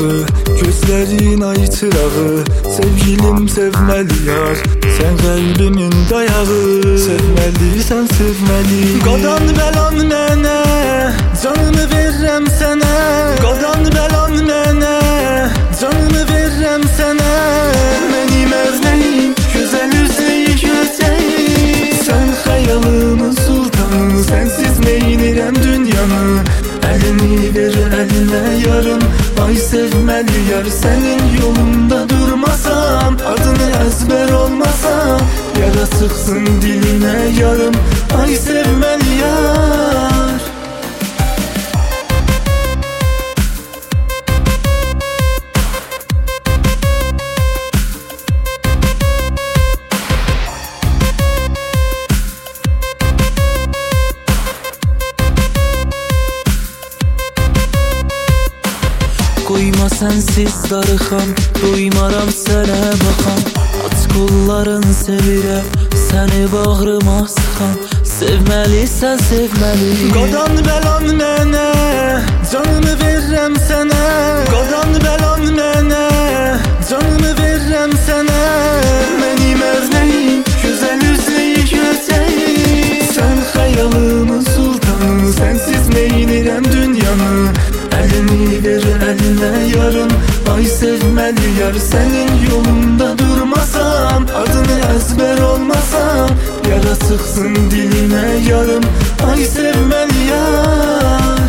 dağı, gözlerin ay çırağı. Sevgilim sevmeli yar, sen kalbimin dayağı. Sevmelisən sevmeli. Qadan bəlan mənə, canımı verirəm sənə. Qadan bəlan mənə, canımı verirəm sənə. Mənim əvnəyim, gözəl üzəyi gözəyi. Sən xəyalımın sultanı, sənsiz neynirəm dünyanı. Əlini ver əlinə yarım, ay sevməli yar. Sənin yolunda durmasam, adını əzbər olmasam, yara sıxsın dilinə yarım, ay sevməli yar. Qoyma sənsiz darıxam, doymaram sənə baxam. Aç qolların sevirəm, səni bağrıma sıxam. Sevməlisən sevməli. Qadan bəlan mənə, canımı verirəm sənə. Qadan bəlan mənə, canımı verirəm sənə. Mənim əvnəyim, gözəl üzəyi gözəyi. Sən xəyalımın sultanı, sənsiz neynirəm dünyanı. Əlini ver əlinə yarım, ay sevməli yar. Sənin yolunda durmasam, adını əzbər olmasam, yara sıxsın dilinə yarım, ay sevməli yar.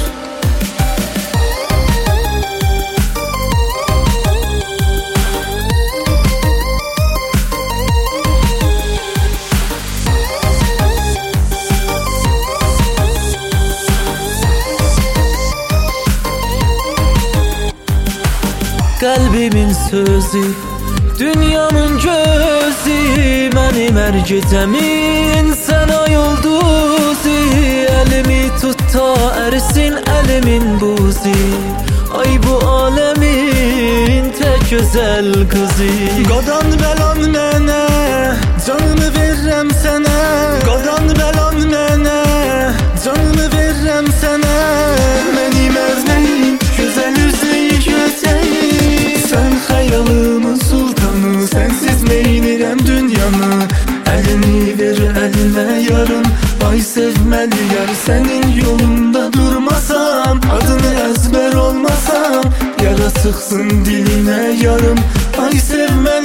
Qəlbimin sözü, dünyamın gözü. Mənim hər gecəmin sən ay ulduzu. Əlimi tut ta ərisin əlimin buzi. Ay bu aləmin tək gözəl qızı. Qadan bəlan mənə, canımı verirəm sənə. Qadan bəlan mənə, canımı verirəm sənə. Mənim əvnəyim, gözəl üzəyi gözəyi. Sən xəyalımın sultanı, sənsiz neynirəm dünyanı. Əlini ver əlinə yarım, ay sevməli yar. Sənin yolunda durmasam, adını əzbər olmasam, yara sıxsın dilinə yarım, ay sevməli.